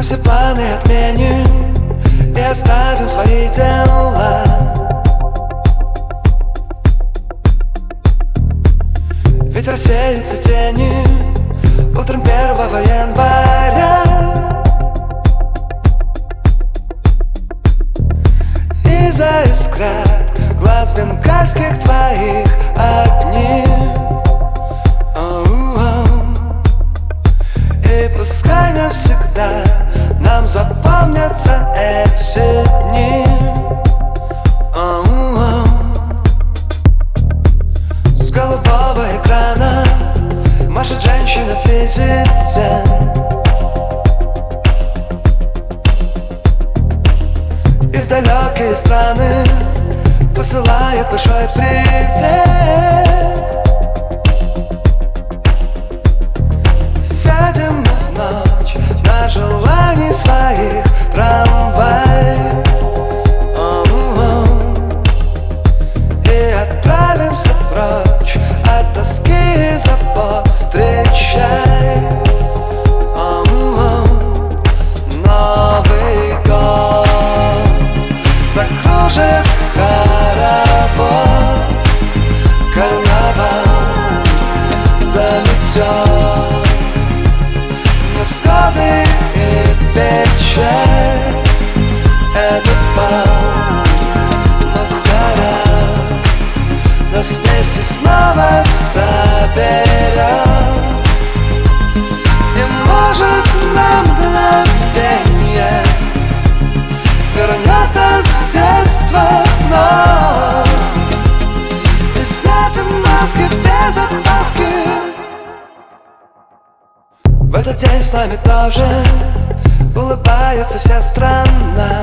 все планы отменим и оставим свои дела. Ведь рассеются тени утром 1 января. И заискрят глаз бенгальских твоих огней. И пускай навсегда нам запомнятся эти дни. С голубого экрана машет женщина-президент. И в далекие страны посылает большой привет. Сядем мы в ночь на желаний своих трамвай и отправимся прочь от тоски и забот. Встречай Новый год, закружит хоровод, карнавал заметет невзгоды и печаль. Этот бал, маскарад нас вместе снова соберет. И может на мгновенье вернет нас в детство вновь. Без снятой маски, без опаски. В этот день с нами тоже улыбается вся страна.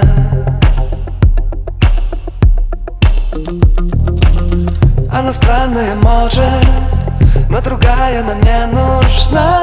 Она странная, может, но другая нам не нужна.